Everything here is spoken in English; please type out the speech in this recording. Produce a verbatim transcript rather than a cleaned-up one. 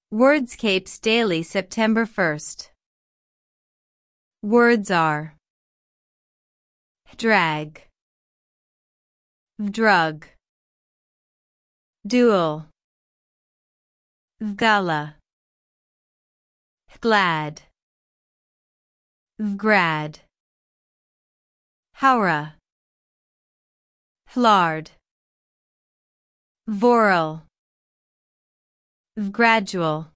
Wordscapes Daily September first. Words are drag, drug, dual, gala, glad, grad, howrah, lard, voral, gradual.